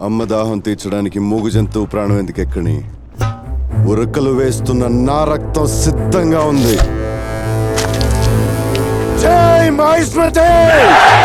అమ్మ దాహం తీర్చడానికి మూగు జంతువు ప్రాణం ఎందుకెక్కని ఉరకలు వేస్తున్న నా రక్తం సిద్ధంగా ఉంది. జై మహిష్మతి!